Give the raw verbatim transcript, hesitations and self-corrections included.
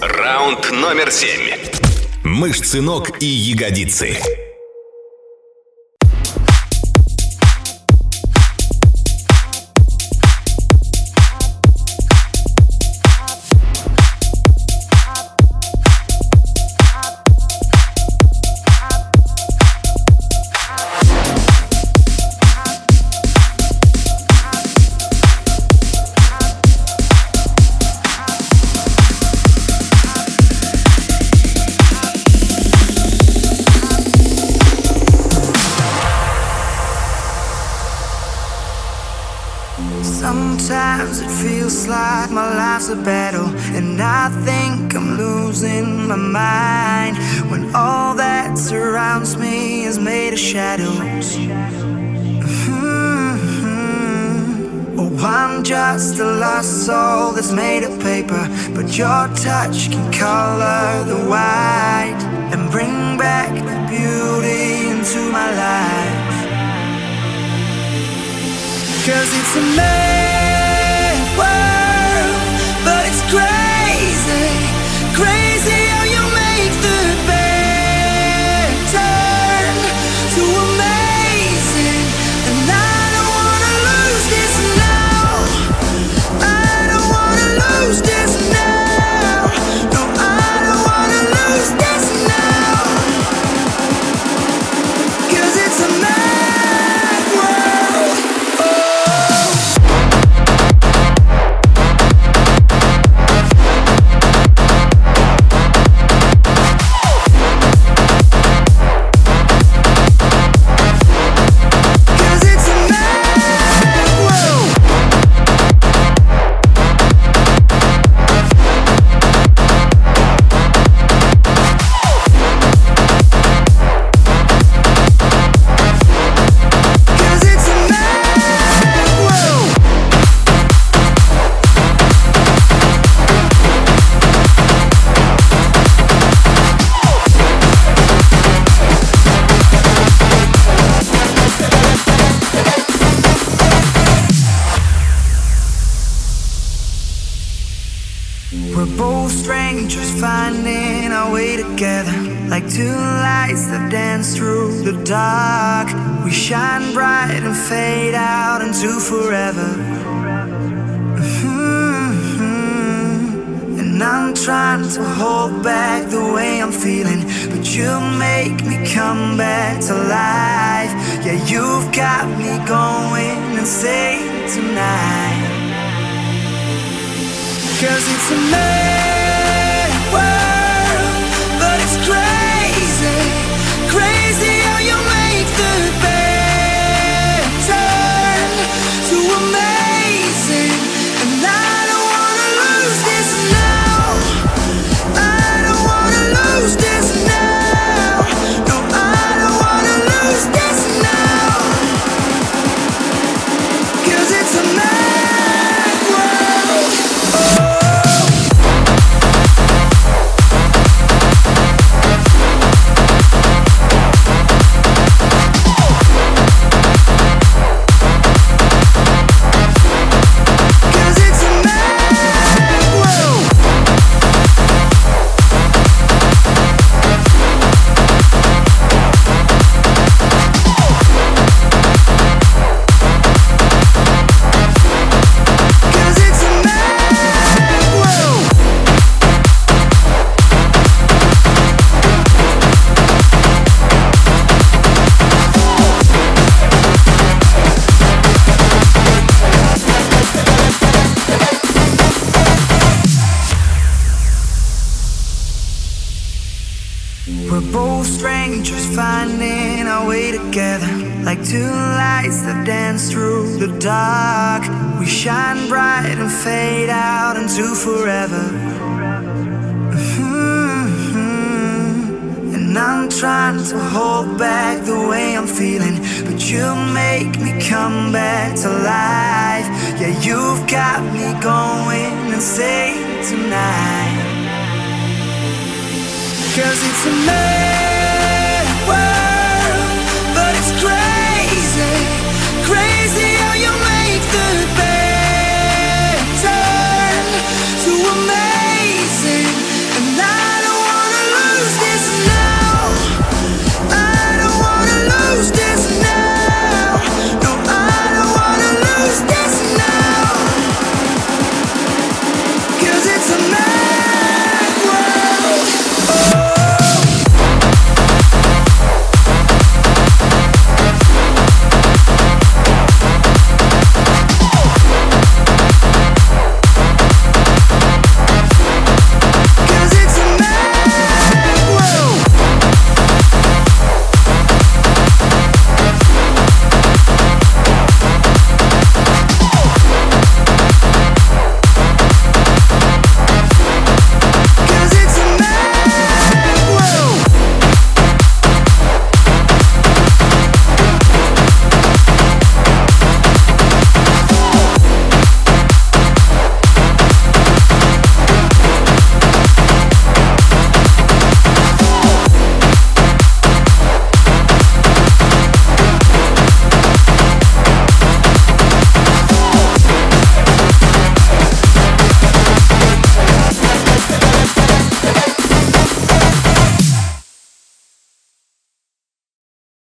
Раунд номер семь. Мышцы ног и ягодицы. Sometimes it feels like my life's a battle, and I think I'm losing my mind when all that surrounds me is made of shadows. Mm-hmm. Oh, I'm just a lost soul that's made of paper, but your touch can color the white and bring back the beauty into my life. 'Cause it's a mad world, but it's crazy, crazy how you make the bad turn to amazing. And I don't wanna lose this now, I don't wanna lose this now, no, I don't wanna lose this now. 'Cause it's a mad world. We're both strangers finding our way together, like two lights that dance through the dark. We shine bright and fade out into forever. Mm-hmm. And I'm trying to hold back the way I'm feeling, but you make me come back to life. Yeah, you've got me going insane tonight. 'Cause it's a mad world, but it's crazy, crazy how you make the bad turn to amazing. And I don't wanna lose this now, I don't wanna lose this now, no, I don't wanna lose this now. 'Cause it's a mad world. We're both strangers finding our way together, like two lights that dance through the dark. We shine bright and fade out into forever. Mm-hmm. And I'm trying to hold back the way I'm feeling, but you make me come back to life. Yeah, you've got me going insane tonight. 'Cause it's a mad world, but it's crazy, crazy how you make the bad turn to amazing. And it's a mess.